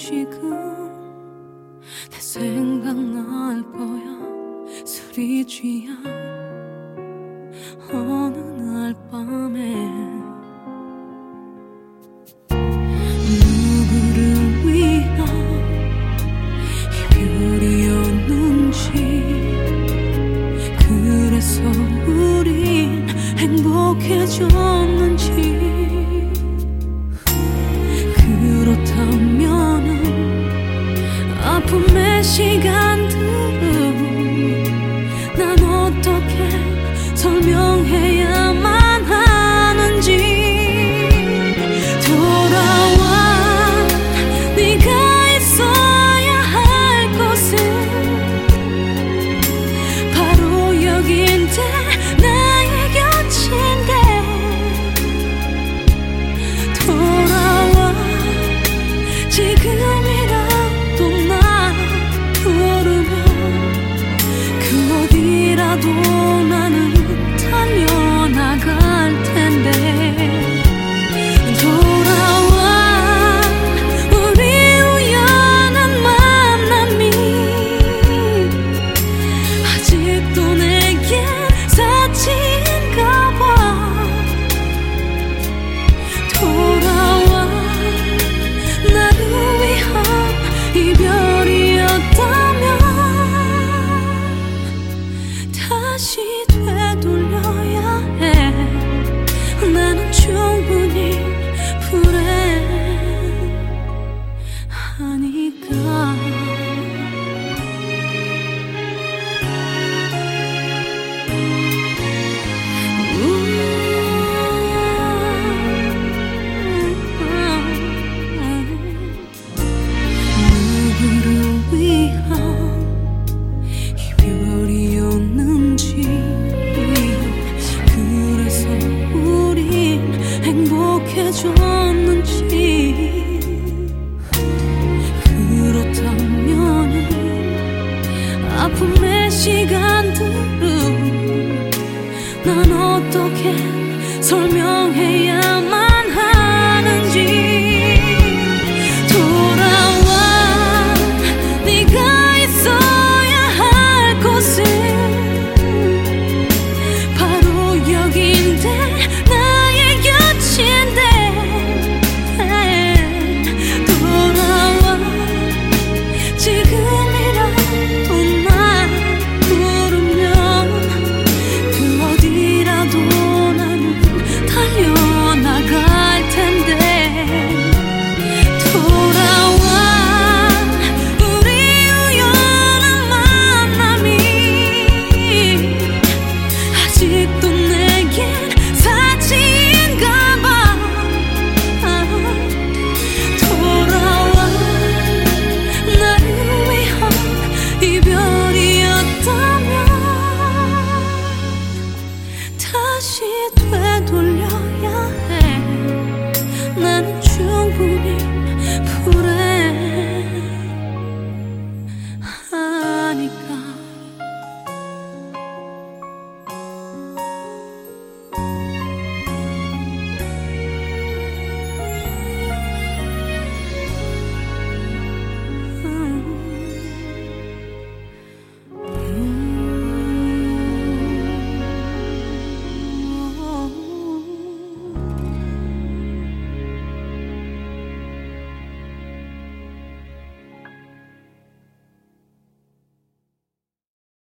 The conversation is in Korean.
지금 내 생각날 거야. 술이 취한 어느 날 밤에 누구를 위한 이별이었는지, 그래서 우린 행복해졌는지. 그렇다면은 아픔의 시간들을 난 어떻게 설명해야만 하는지. 돌아와, 네가 있어야 할 곳은 바로 여긴데, 나의 곁인데. 돌아와, 지금이라도 나 부르면 그 어디라도 나는 달려나갈 텐데. 돌아와, 우리 우연한 만남이 아직도 내겐 사치인가 봐. 돌아와, 나를 위한 이별이었다면 다시 되돌려야 해. 나는 충분히 불행하니까. 누구를 위한 이별이었는지, 그래서 우린 행복해졌는지. 그렇다면은 아픔의 시간들을 난 어떻게 설명해야